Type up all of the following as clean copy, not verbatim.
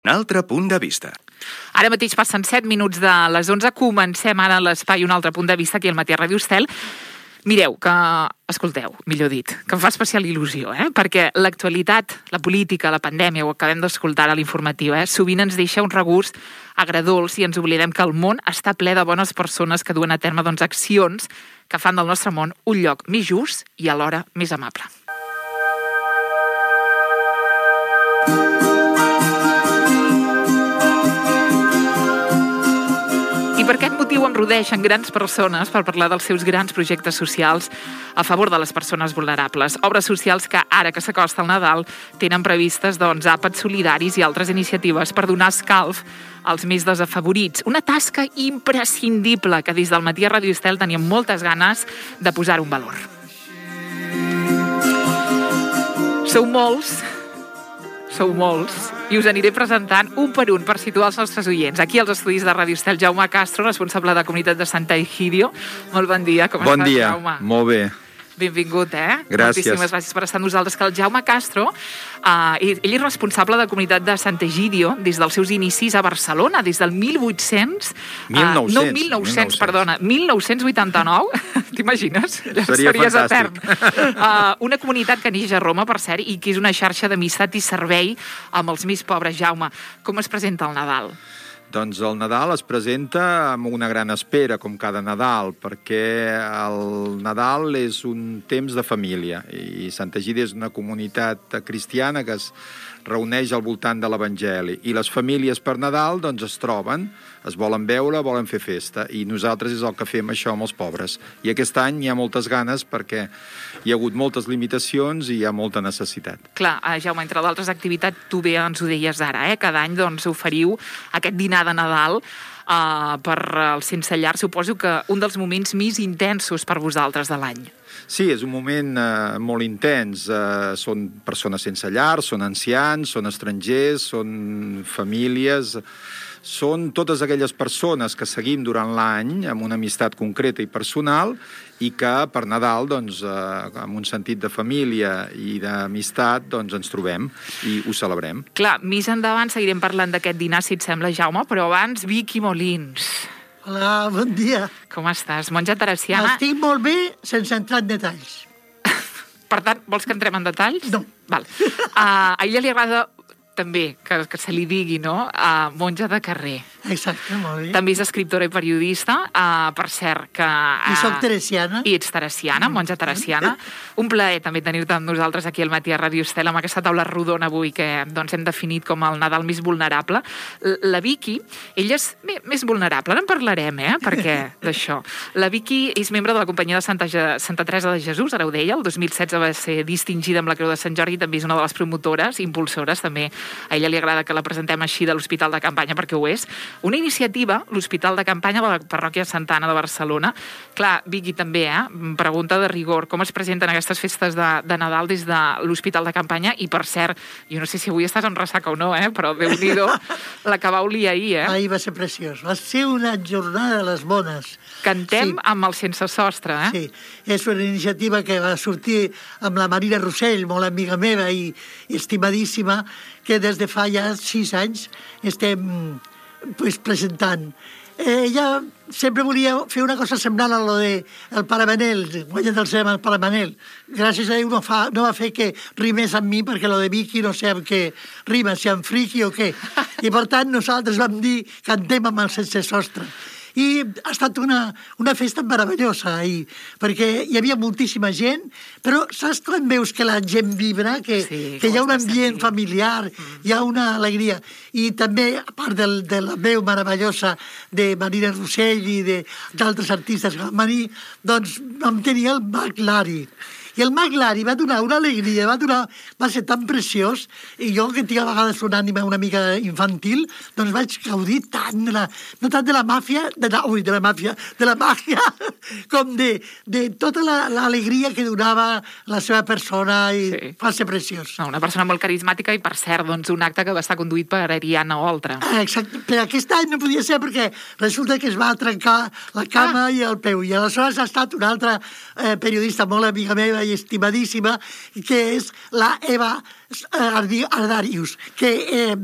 Un altre punt de vista. Ara mateix passen 7 minuts de les 11. Comencem ara l'espai Un altre punt de vista aquí al Matí a Ràdio Estel. Mireu, escolteu, millor dit, que em fa especial il·lusió, perquè l'actualitat, la política, la pandèmia, ho acabem d'escoltar a l'informatiu, sovint ens deixa un regust agredolç i ens oblidem que el món està ple de bones persones que duen a terme accions que fan del nostre món un lloc més just i alhora més amable. I per aquest motiu em rodeixen grans persones per parlar dels seus grans projectes socials a favor de les persones vulnerables. Obres socials que, ara que s'acosta el Nadal, tenen previstes àpats solidaris i altres iniciatives per donar escalf als més desafavorits. Una tasca imprescindible que des del Matí a Ràdio Estel teníem moltes ganes de posar-ho en valor. Sou molts, i us aniré presentant un per un per situar els nostres oients. Aquí als estudis de Ràdio Estel, Jaume Castro, responsable de comunitat de Santa Egidio. Molt bon dia, com estàs, Jaume? Bon dia, molt bé. Benvingut, Gràcies. Moltíssimes gràcies per estar amb nosaltres. Que el Jaume Castro, ell és responsable de comunitat de Santa Egidio des dels seus inicis a Barcelona, des del 1989. T'imagines? Seria fantàstic. Etern. Una comunitat que neix a Roma, per cert, i que és una xarxa d'amistat i servei amb els més pobres. Jaume, com es presenta el Nadal? Doncs el Nadal es presenta amb una gran espera, com cada Nadal, perquè el Nadal és un temps de família i Santa Egídia és una comunitat cristiana que es reuneix al voltant de l'Evangeli i les famílies per Nadal doncs es troben, es volen veure, volen fer festa i nosaltres és el que fem això amb els pobres. I aquest any hi ha moltes ganes perquè hi ha hagut moltes limitacions i hi ha molta necessitat. Clar, Jaume, entre d'altres activitats, tu bé ens ho deies ara, cada any doncs oferiu aquest dinar de Nadal per als sense llar. Suposo que un dels moments més intensos per vosaltres de l'any. Sí, és un moment molt intens. Són persones sense llar, són ancians, són estrangers, són famílies, són totes aquelles persones que seguim durant l'any amb una amistat concreta i personal i que per Nadal, doncs, amb un sentit de família i d'amistat, doncs ens trobem i ho celebrem. Clar, més endavant seguirem parlant d'aquest dinar, si et sembla, Jaume, però abans, Vicky Molins. Hola, bon dia. Com estàs? Monja teresiana? Estic molt bé, sense entrar en detalls. Per tant, vols que entrem en detalls? No. Val. A ella li agrada també que se li digui, no? Monja de carrer. Exacte, molt bé. També és escriptora i periodista, per cert que... I soc teresiana. I ets teresiana, monja teresiana. Un plaer també tenir-te amb nosaltres aquí al Matí a Ràdio Estel, amb aquesta taula rodona avui que doncs, hem definit com el Nadal més vulnerable. La Vicky, ella és més vulnerable, ara en parlarem, perquè d'això. La Vicky és membre de la companyia de Santa Teresa de Jesús, ara ho deia, el 2016 va ser distingida amb la Creu de Sant Jordi, també és una de les promotores, impulsores, també a ella li agrada que la presentem així de l'Hospital de Campanya, perquè ho és. Una iniciativa, l'Hospital de Campanya de la Parròquia Santa Anna de Barcelona. Clar, Vicky, també, pregunta de rigor, com es presenten aquestes festes de Nadal des de l'Hospital de Campanya? I, per cert, jo no sé si avui estàs en ressaca o no, però Déu-n'hi-do, la que va olir ahir, Ahir va ser preciós. Va ser una jornada de les bones. Cantem amb el sense sostre, Sí, és una iniciativa que va sortir amb la Marina Rossell, molt amiga meva i estimadíssima, que des de fa ja 6 anys estem presentant. Ella sempre volia fer una cosa semblant a lo de el Pare Manel, guanyat el cinema el Pare Manel. Gràcies a Déu no va fer que rimés amb mi, perquè lo de Vicky no sé amb què rima, si amb friqui o què. I per tant nosaltres vam dir cantem amb el sense sostre. I ha estat una festa meravellosa ahir, perquè hi havia moltíssima gent, però saps quan veus que la gent vibra, que hi ha un ambient familiar, hi ha una alegria. I també, a part de la veu meravellosa de Marina Rossell i d'altres artistes que van venir, doncs vam tenir el Mag Lari. I el Mag Lari va donar una alegria, va ser tan preciós, i jo que tinc a vegades una ànima una mica infantil, doncs vaig gaudir tant no tant de la màgia, de la màgia, com de tota l'alegria que donava la seva persona, i va ser preciós. Una persona molt carismàtica i, per cert, doncs, un acte que va estar conduït per Ariadna Oltra. Exacte, però aquest any no podia ser perquè resulta que es va trencar la cama i el peu, i aleshores ha estat una altra periodista molt amiga meva amiga i estimadíssima, que és la Eva Arderius, que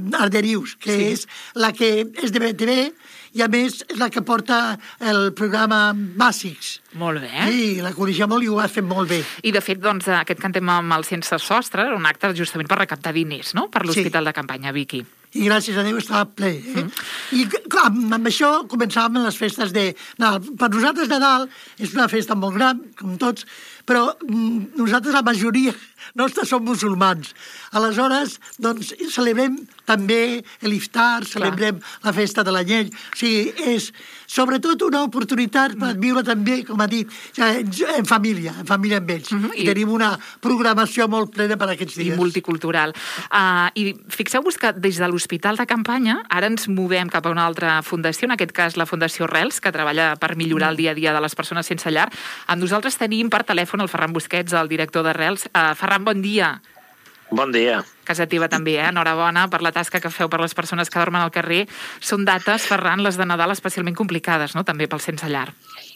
és la que és de BTV, i a més és la que porta el programa Bàsics. Molt bé. Sí, la coneixia molt i ho ha fet molt bé. I de fet, doncs, aquest Cantem amb el Sense Sostre era un acte justament per recaptar diners, no?, per l'Hospital de Campanya, Vicky. I gràcies a Déu estava ple. I amb això començàvem les festes de Nadal. Per nosaltres Nadal és una festa molt gran, com tots, però nosaltres la majoria nostres som musulmans. Aleshores, doncs, celebrem també l'Iftar, celebrem la festa de l'Anyell. O sigui, és sobretot una oportunitat per viure també, com ha dit, en família amb ells. I tenim una programació molt plena per aquests dies. I multicultural. I fixeu-vos que des de l'Hospital de Campanya ara ens movem cap a una altra fundació, en aquest cas la Fundació Rels, que treballa per millorar el dia a dia de les persones sense llar. Amb nosaltres tenim per telèfon el Ferran Busquets, el director de Rels. Ferran, bon dia. Bon dia. Casa teva també, enhorabona per la tasca que feu per les persones que dormen al carrer. Són dates, Ferran, les de Nadal especialment complicades, no?, també pels sense llar.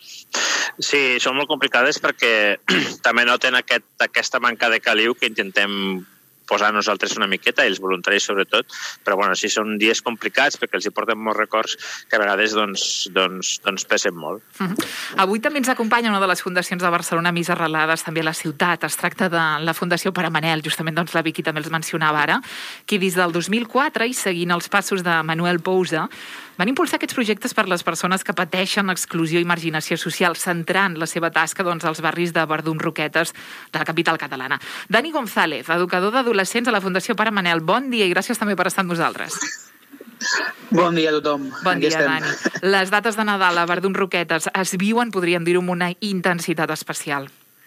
Sí, són molt complicades perquè també noten aquesta manca de caliu que intentem posar nosaltres una miqueta, i els voluntaris sobretot, però bueno, sí, són dies complicats perquè els hi porten molts records que a vegades doncs pesen molt. Avui també ens acompanya una de les fundacions de Barcelona més arrelades també a la ciutat. Es tracta de la Fundació Pare Manel, justament doncs la Vicky també els mencionava ara, que des del 2004 i seguint els passos de Manuel Pousa van impulsar aquests projectes per les persones que pateixen exclusió i marginació social, centrant la seva tasca doncs, als barris de Verdun, Roquetes, de la capital catalana. Dani González, educador d'adolescents a la Fundació Pare Manel. Bon dia i gràcies també per estar amb nosaltres. Bon dia a tothom. Bon dia, Dani. Les dates de Nadal a Verdun, Roquetes es viuen, podríem dir-ho, amb una intensitat especial.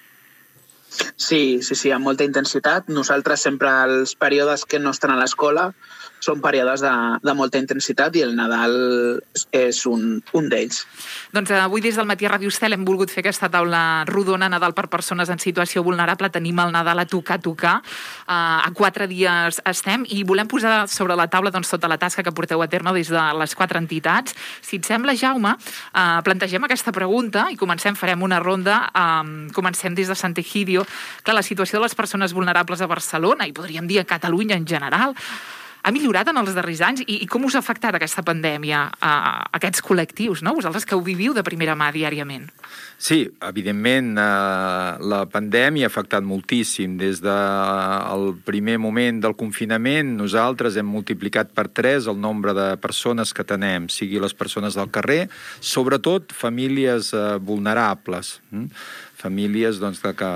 Sí, amb molta intensitat. Nosaltres sempre els períodes que no estan a l'escola són períodes de molta intensitat i el Nadal és un d'ells. Doncs avui des del Matí a Ràdio Estel hem volgut fer aquesta taula rodona Nadal per persones en situació vulnerable. Tenim el Nadal a tocar. A 4 dies estem i volem posar sobre la taula doncs, tota la tasca que porteu a terme des de les 4 entitats. Si et sembla, Jaume, plantegem aquesta pregunta i farem una ronda. Comencem des de Sant'Egidio. Clar, la situació de les persones vulnerables a Barcelona i podríem dir a Catalunya en general ha millorat en els darrers anys i com us ha afectat aquesta pandèmia a aquests col·lectius, no? Vosaltres que ho viviu de primera mà diàriament. Sí, evidentment la pandèmia ha afectat moltíssim. Des del primer moment del confinament nosaltres hem multiplicat per 3 el nombre de persones que tenem, sigui les persones del carrer, sobretot famílies vulnerables, famílies doncs, que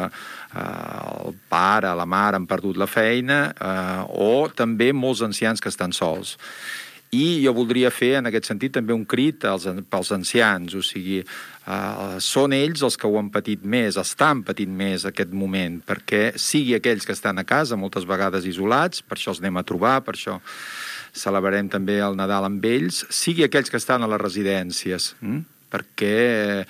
el pare, la mare han perdut la feina o també molts ancians que estan sols. I jo voldria fer, en aquest sentit, també un crit pels ancians, o sigui, són ells els que ho han patit més, estan patint més aquest moment, perquè sigui aquells que estan a casa, moltes vegades isolats, per això els anem a trobar, per això celebrarem també el Nadal amb ells, sigui aquells que estan a les residències, perquè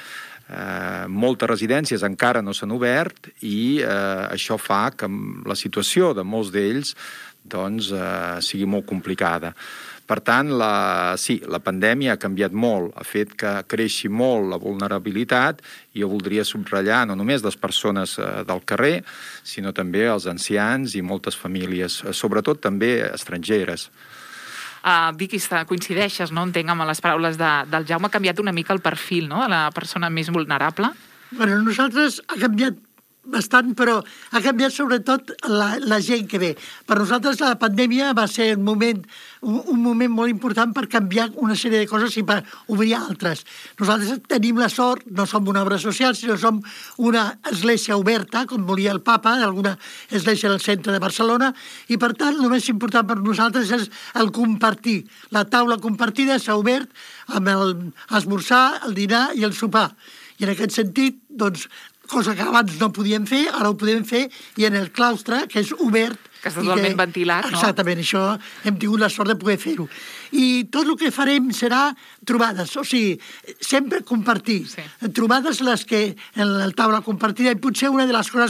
moltes residències encara no s'han obert i això fa que la situació de molts d'ells doncs, sigui molt complicada. Per tant, la pandèmia ha canviat molt, ha fet que creixi molt la vulnerabilitat i jo voldria subratllar no només les persones del carrer, sinó també els ancians i moltes famílies, sobretot també estrangeres. Vicky, coincideixes, no? Entenc amb les paraules del Jaume, ha canviat una mica el perfil, no?, de la persona més vulnerable? Bueno, nosaltres ha canviat bastant, però ha canviat sobretot la gent que ve. Per nosaltres la pandèmia va ser un moment molt important per canviar una sèrie de coses i per obrir altres. Nosaltres tenim la sort, no som una obra social, sinó som una església oberta, com volia el papa, d'alguna església del centre de Barcelona, i per tant el més important per nosaltres és el compartir. La taula compartida s'ha obert amb l'esmorzar, el dinar i el sopar. I en aquest sentit, doncs, cosa que abans no podíem fer, ara ho podem fer, i en el claustre, que és obert... Que està totalment ventilat, no? Exactament, això hem tingut la sort de poder fer-ho. I tot el que farem serà trobades, o sigui, sempre compartir. Sí. Trobades les que en la taula compartida, i potser una de les coses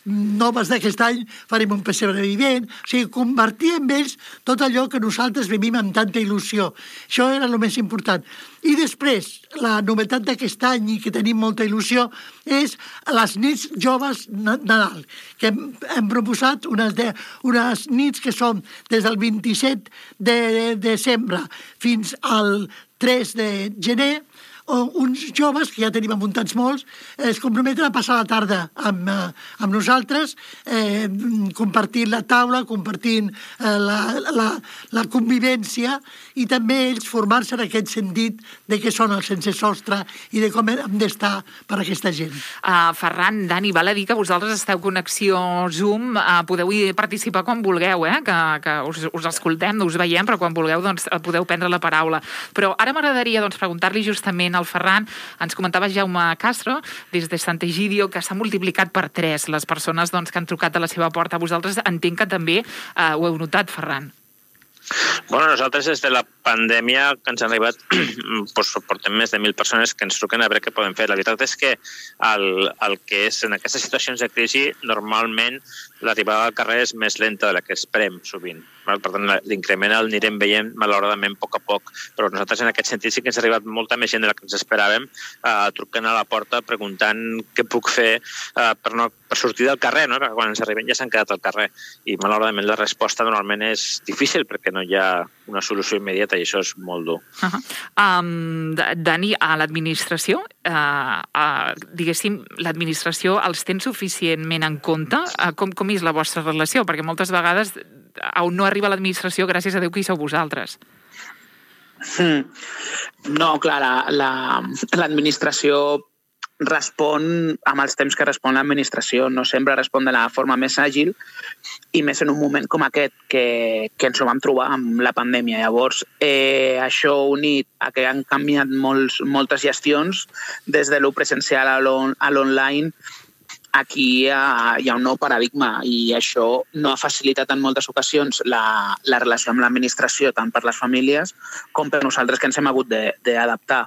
noves d'aquest any farem un pessebre vivent, o sigui, convertir en ells tot allò que nosaltres vivim amb tanta il·lusió. Això era el més important. I després, la novetat d'aquest any i que tenim molta il·lusió és les nits joves Nadal, que hem proposat unes nits que són des del 27 de desembre fins al 3 de gener, uns joves, que ja tenim apuntats molts, es comprometen a passar la tarda amb nosaltres, compartint la taula, compartint la convivència, i també ells formar-se en aquest sentit de què són els sense sostre i de com hem d'estar per a aquesta gent. Ferran, Dani, val a dir que vosaltres esteu connexió Zoom, podeu participar quan vulgueu, que us escoltem, us veiem, però quan vulgueu doncs, podeu prendre la paraula. Però ara m'agradaria preguntar-li justament al Ferran, ens comentava Jaume Castro, des de Sant'Egidio, que s'ha multiplicat per 3 les persones que han trucat a la seva porta. Vosaltres entenc que també ho heu notat, Ferran. Bueno, nosaltres des de la pandèmia que ens han arribat, portem més de 1.000 persones que ens truquen a veure què podem fer. La veritat és que el que és en aquestes situacions de crisi, normalment l'arribada al carrer és més lenta de la que esperem sovint. Per tant, l'increment el anirem veient malauradament a poc, però nosaltres en aquest sentit sí que ens ha arribat molta més gent de la que ens esperàvem, trucant a la porta preguntant què puc fer per sortir del carrer, no? Perquè quan ens arriben ja s'han quedat al carrer, i malauradament la resposta normalment és difícil perquè no hi ha una solució immediata i això és molt dur. Dani, a l'administració, diguéssim, l'administració els té suficientment en compte? Com és la vostra relació? Perquè moltes vegades on no arriba l'administració, gràcies a Déu que hi sou vosaltres. No, clar, l'administració respon amb els temps que respon l'administració, no sempre respon de la forma més àgil i més en un moment com aquest que ens ho vam trobar amb la pandèmia. Llavors, això unit a que han canviat moltes gestions des de lo presencial a l'online, aquí hi ha un nou paradigma i això no ha facilitat en moltes ocasions la relació amb l'administració, tant per les famílies com per nosaltres que ens hem hagut d'adaptar.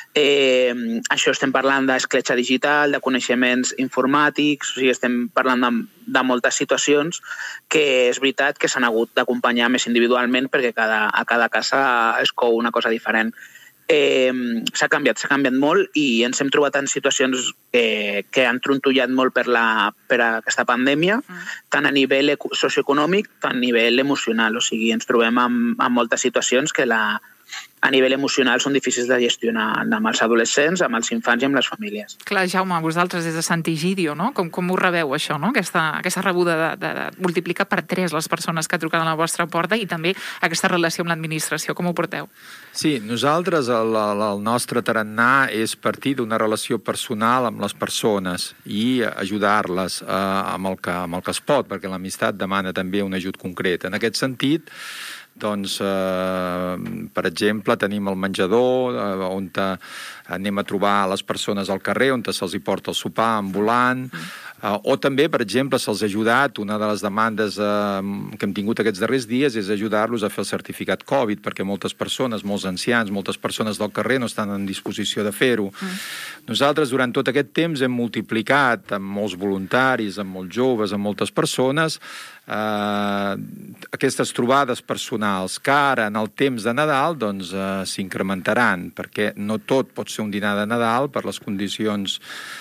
Això estem parlant d'escletxa digital, de coneixements informàtics, o sigui, estem parlant de moltes situacions que és veritat que s'han hagut d'acompanyar més individualment perquè a cada casa es cou una cosa diferent. S'ha canviat molt i ens hem trobat en situacions que han trontollat molt per aquesta pandèmia, tant a nivell socioeconòmic com a nivell emocional. O sigui, ens trobem amb moltes situacions que a nivell emocional són difícils de gestionar amb els adolescents, amb els infants i amb les famílies. Clar, Jaume, vosaltres des de Sant'Egidio, no? Com ho rebeu, això, no? Aquesta rebuda de multiplicar per 3 les persones que truquen a la vostra porta i també aquesta relació amb l'administració, com ho porteu? Sí, nosaltres, el nostre tarannà és partir d'una relació personal amb les persones i ajudar-les amb el que es pot, perquè l'amistat demana també un ajut concret. En aquest sentit, doncs, per exemple, tenim el menjador on anem a trobar les persones al carrer, on se'ls hi porta el sopar ambulant, o també, per exemple, se'ls ha ajudat, una de les demandes que hem tingut aquests darrers dies és ajudar-los a fer el certificat Covid, perquè moltes persones, molts ancians, moltes persones del carrer no estan en disposició de fer-ho. Nosaltres, durant tot aquest temps, hem multiplicat amb molts voluntaris, amb molts joves, amb moltes persones, aquestes trobades personals que ara en el temps de Nadal doncs s'incrementaran, perquè no tot pot ser un dinar de Nadal per les condicions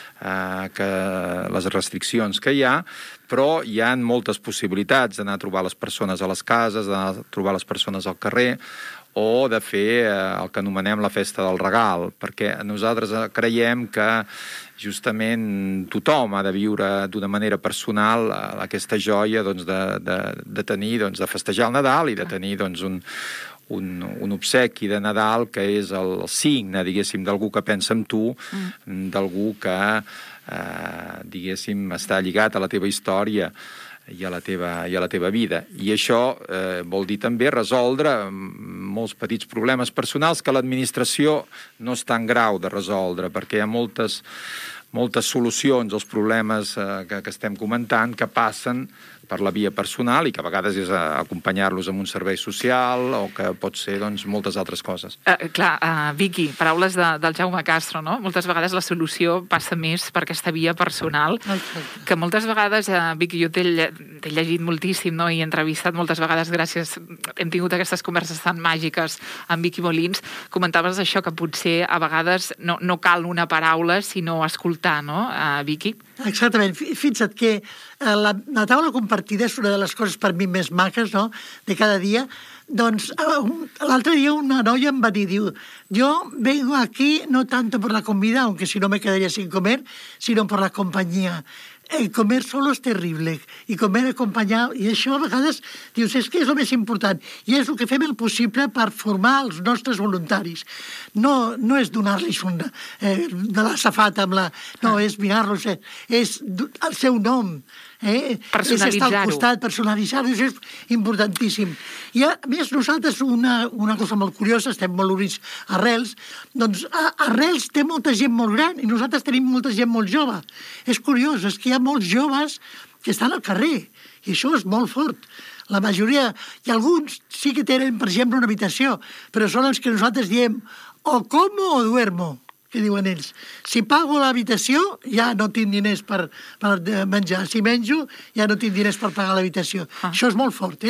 les restriccions que hi ha, però hi ha moltes possibilitats d'anar a trobar les persones a les cases, d'anar a trobar les persones al carrer, o de fer el que anomenem la festa del regal, perquè nosaltres creiem que justament tothom ha de viure d'una manera personal aquesta joia de tenir, de festejar el Nadal i de tenir un obsequi de Nadal que és el signe, diguéssim, d'algú que pensa en tu, d'algú que, diguéssim, està lligat a la teva història i a la teva vida. I això vol dir també resoldre molts petits problemes personals que l'administració no està en grau de resoldre, perquè hi ha moltes solucions als problemes que estem comentant que passen per la via personal i que a vegades és acompanyar-los en un servei social o que pot ser doncs, moltes altres coses. Vicky, paraules del Jaume Castro, no? Moltes vegades la solució passa més per aquesta via personal, que moltes vegades, Vicky, jo t'he llegit moltíssim, no? I he entrevistat moltes vegades, gràcies, hem tingut aquestes converses tan màgiques amb Vicky Molins, comentaves això, que potser a vegades no cal una paraula, sinó escoltar, no, Vicky? Exactament. Fixa't que la taula compartida és una de les coses per mi més maques, no?, de cada dia. Doncs l'altre dia una noia em va dir, diu, yo vengo aquí no tanto por la comida, aunque si no me quedaría sin comer, sino por la compañía. Comer solo és terrible, i comer acompanyat, i això a vegades dius, és que és el més important, i és el que fem el possible per formar els nostres voluntaris. No és donar-los de la safata amb la... No, és mirar-los, és el seu nom, és estar al costat, personalitzar-ho, això és importantíssim. I a més, nosaltres, una cosa molt curiosa, estem molt units a Arrels, doncs Arrels té molta gent molt gran i nosaltres tenim molta gent molt jove. És curiós, és que hi ha molts joves que estan al carrer i això és molt fort. La majoria, i alguns sí que tenen, per exemple, una habitació, però són els que nosaltres diem o como o duermo, que diuen ells. Si pago l'habitació, ja no tinc diners per menjar. Si menjo, ja no tinc diners per pagar l'habitació. Això és molt fort,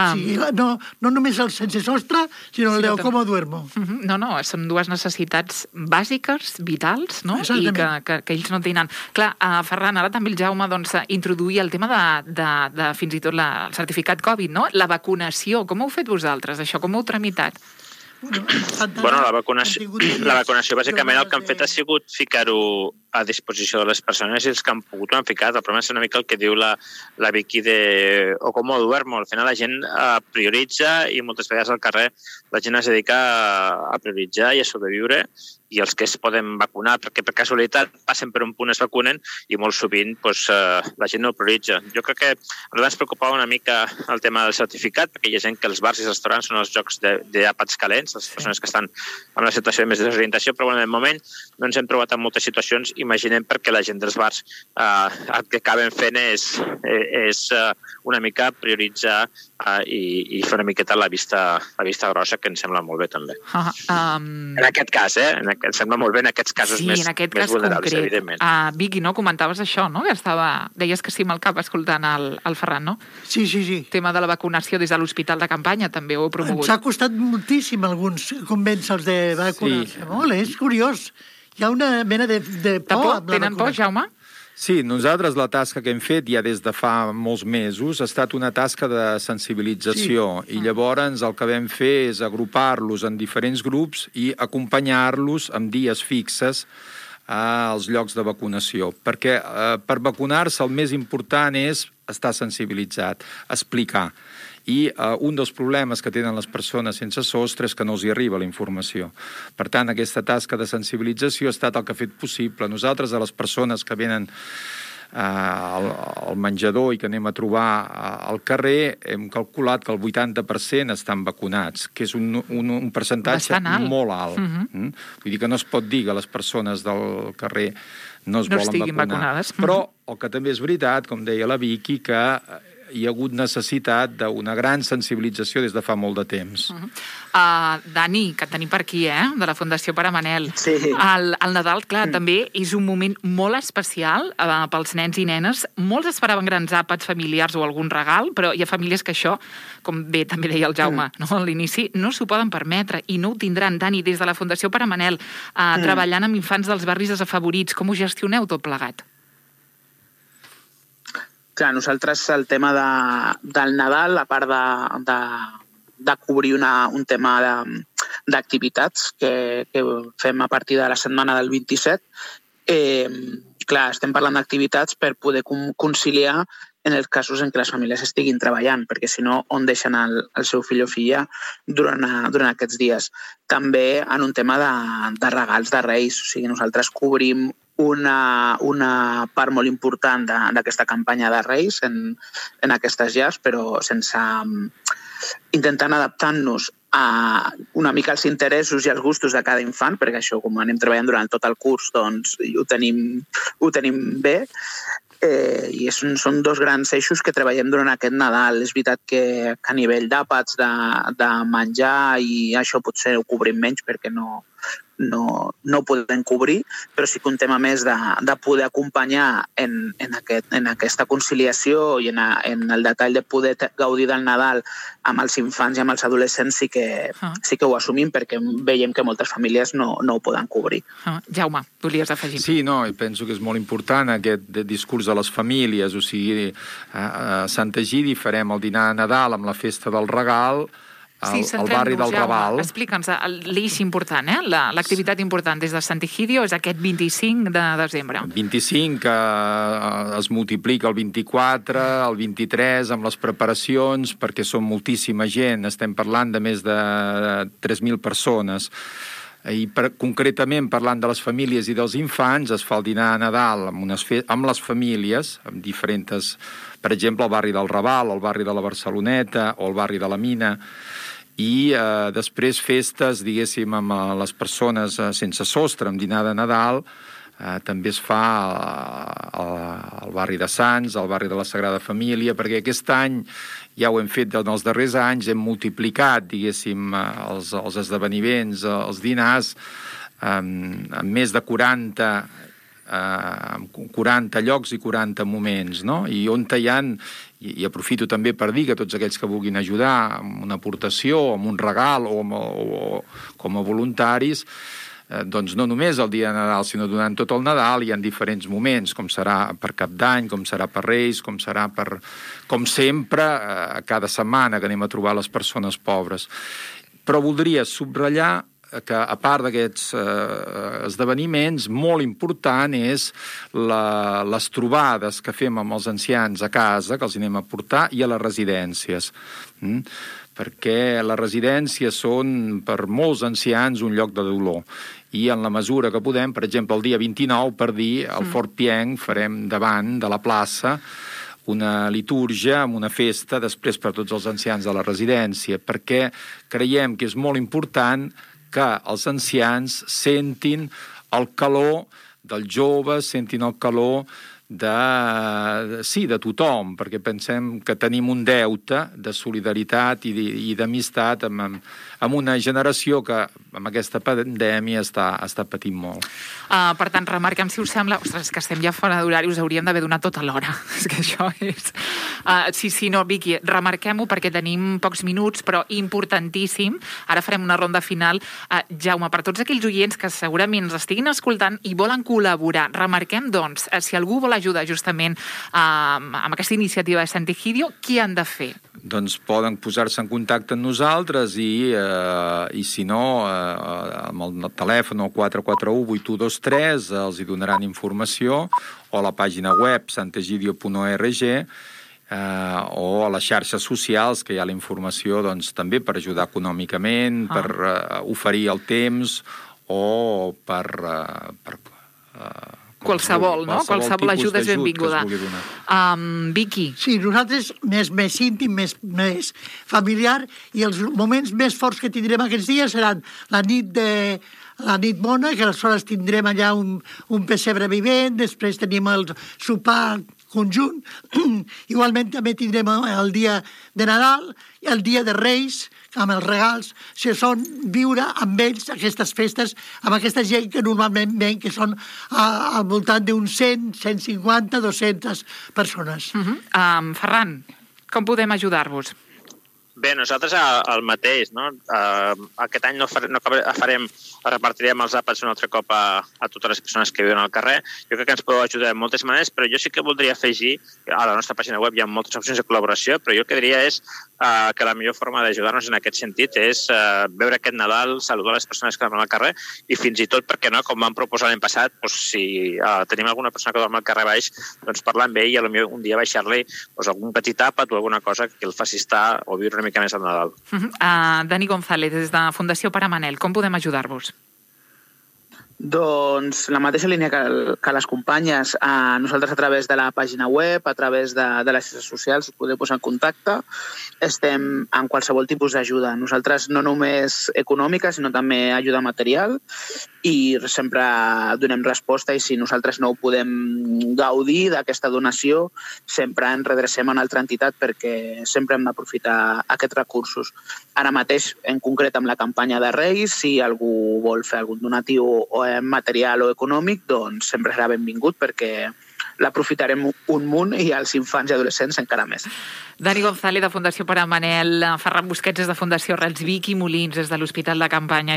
no només el sense sostre, sinó el de com duermo. No, són dues necessitats bàsiques, vitals, no? I que ells no tenen. Clar, Ferran, ara també el Jaume introduïa el tema de fins i tot el certificat Covid, no? La vacunació, com ho heu fet vosaltres, això? Com ho heu tramitat? Bueno, la vacunació bàsicament el que han fet ha sigut ficar-ho a disposició de les persones i els que han pogut ho han ficat. El problema és una mica el que diu la Vicky de o com duermo. Al final la gent prioritza i moltes vegades al carrer la gent es dedica a prioritzar i a sobreviure i els que es poden vacunar, perquè per casualitat passen per un punt, es vacunen i molt sovint la gent no ho prioritza. Jo crec que a nosaltres ens preocupava una mica el tema del certificat, perquè hi ha gent que els bars i els restaurants són els llocs d'àpats calents, les persones que estan en la situació de més desorientació, però en el moment no ens hem trobat en moltes situacions. Imaginem perquè la gent dels bars el que acaben fent és una mica prioritzar i fer una miqueta la vista grossa, que ens sembla molt bé també. En aquest cas, em sembla molt bé en aquests casos més vulnerables, evidentment. Vicky, no? Comentaves això, no? Deies que sí amb el cap escoltant el Ferran, no? Sí. El tema de la vacunació des de l'hospital de campanya també ho heu promogut. Ens ha costat moltíssim alguns convèncer-los de vacunar-se. Molt, és curiós. Hi ha una mena de por. Tenen por, Jaume? Sí, nosaltres la tasca que hem fet ja des de fa molts mesos ha estat una tasca de sensibilització i llavors el que vam fer és agrupar-los en diferents grups i acompanyar-los amb dies fixes als llocs de vacunació, perquè per vacunar-se el més important és estar sensibilitzat, explicar. I un dels problemes que tenen les persones sense sostre és que no els hi arriba la informació. Per tant, aquesta tasca de sensibilització ha estat el que ha fet possible. Nosaltres, a les persones que venen al menjador i que anem a trobar al carrer, hem calculat que el 80% estan vacunats, que és un percentatge molt alt. Vull dir que no es pot dir que les persones del carrer no es volen vacunar. Però el que també és veritat, com deia la Vicky, que hi ha hagut necessitat d'una gran sensibilització des de fa molt de temps. Dani, que et tenim per aquí, de la Fundació Pare Manel. Sí. El Nadal, clar, també és un moment molt especial pels nens i nenes. Molts esperaven grans àpats familiars o algun regal, però hi ha famílies que això, com bé també deia el Jaume a l'inici, no s'ho poden permetre i no ho tindran. Dani, des de la Fundació Pare Manel, treballant amb infants dels barris desafavorits, com ho gestioneu tot plegat? Clar, nosaltres el tema del Nadal, a part de cobrir un tema d'activitats que fem a partir de la setmana del 27, clar, estem parlant d'activitats per poder conciliar en els casos en què les famílies estiguin treballant, perquè si no, on deixen el seu fill o filla durant aquests dies. També en un tema de regals de Reis, o sigui, nosaltres cobrim una part molt important d'aquesta campanya de Reis en aquestes llars, però intentant adaptar-nos a una mica els interessos i els gustos de cada infant, perquè això, com anem treballant durant tot el curs, doncs ho tenim bé. i són dos grans eixos que treballem durant aquest Nadal. És veritat que a nivell d'àpats, de menjar i això potser ho cobrim menys perquè no ho podem cobrir, però sí que un tema més de poder acompanyar en aquesta conciliació i en el detall de poder gaudir del Nadal amb els infants i amb els adolescents sí que ho assumim perquè veiem que moltes famílies no ho poden cobrir. Jaume, volies afegir? Sí, no, i penso que és molt important aquest discurs de les famílies, o sigui, a Sant Egidi farem el dinar de Nadal amb la festa del regal, al barri del Raval. Explica'ns l'eix important, l'activitat important des de Sant Egidio és aquest 25 de desembre. 25, que es multiplica el 24, el 23, amb les preparacions, perquè són moltíssima gent, estem parlant de més de 3.000 persones. I concretament parlant de les famílies i dels infants, es fa el dinar de Nadal amb les famílies, amb diferents, per exemple, el barri del Raval, el barri de la Barceloneta o el barri de la Mina, i després festes, diguéssim, amb les persones sense sostre, amb dinar de Nadal, també es fa al barri de Sants, al barri de la Sagrada Família, perquè aquest any, ja ho hem fet en els darrers anys, hem multiplicat, diguéssim, els esdeveniments, els dinars, amb més de 40 llocs i 40 moments, no? I on hi ha, i aprofito també per dir que tots aquells que vulguin ajudar amb una aportació, amb un regal o com a voluntaris, doncs no només el dia de Nadal, sinó durant tot el Nadal hi ha diferents moments, com serà per Cap d'Any, com serà per Reis, com serà per... com sempre, cada setmana que anem a trobar les persones pobres. Però voldria subratllar que a part d'aquests esdeveniments, molt important és les trobades que fem amb els ancians a casa, que els anem a portar, i a les residències. Perquè les residències són per molts ancians un lloc de dolor. I en la mesura que podem, per exemple, el dia 29, per dir, al Fort Pienc farem davant de la plaça una litúrgia amb una festa després per tots els ancians de la residència, perquè creiem que és molt important que els ancians sentin el calor dels joves, sentin el calor de tothom, perquè pensem que tenim un deute de solidaritat i d'amistat amb una generació que amb aquesta pandèmia està patint molt. Per tant, remarquem, si us sembla... Ostres, que estem ja fora d'horari, us hauríem d'haver donat tota l'hora. És que això és... Sí, no, Vicky, remarquem-ho perquè tenim pocs minuts, però importantíssim. Ara farem una ronda final. Jaume, per tots aquells oients que segurament ens estiguin escoltant i volen col·laborar, remarquem, doncs, si algú vol ajudar justament amb aquesta iniciativa de Sant Egidio, què han de fer? Doncs poden posar-se en contacte amb nosaltres i si no, amb el telèfon 441-8123 els hi donaran informació, o a la pàgina web santegidio.org, o a les xarxes socials, que hi ha la informació doncs, també per ajudar econòmicament, per oferir el temps, o per qualsevol, no? Qualsevol ajuda és benvinguda. Vicky. Sí, nosaltres més íntim, més familiar, i els moments més forts que tindrem aquests dies seran la nit bona, que aleshores tindrem allà un pessebre vivent, després tenim el sopar conjunt, igualment també tindrem el dia de Nadal, el dia de Reis, amb els regals, si són viure amb ells aquestes festes, amb aquesta gent que normalment ven, que són al voltant d'uns 100, 150, 200 persones. Ferran, com podem ajudar-vos? Bé, nosaltres el mateix, no? Aquest any no farem, repartirem els àpats un altre cop a totes les persones que viuen al carrer. Jo crec que ens podeu ajudar de moltes maneres, però jo sí que voldria afegir, a la nostra pàgina web hi ha moltes opcions de col·laboració, però jo el que diria és que la millor forma d'ajudar-nos en aquest sentit és veure aquest Nadal, saludar les persones que dormen al carrer i fins i tot, perquè no, com vam proposar l'any passat, si tenim alguna persona que dorm al carrer baix, doncs parlar amb ell i potser un dia baixar-li algun petit àpat o alguna cosa que el faci estar o viure una mica més al Nadal. Dani González, des de Fundació Pare Manel, com podem ajudar-vos? Doncs la mateixa línia que les companyes, nosaltres a través de la pàgina web, a través de les xarxes socials, us podeu posar en contacte. Estem en qualsevol tipus d'ajuda. Nosaltres no només econòmica, sinó també ajuda material. i sempre donem resposta, i si nosaltres no ho podem gaudir d'aquesta donació, sempre ens redrecem a una altra entitat perquè sempre hem d'aprofitar aquests recursos. Ara mateix, en concret amb la campanya de Reis, si algú vol fer algun donatiu o material o econòmic, doncs sempre serà benvingut perquè l'aprofitarem un munt i als infants i adolescents encara més. Dani González, de Fundació Pare Manel, Ferran Busquets, des de Fundació Arrels Vic, i Molins, des de l'Hospital de Campanya.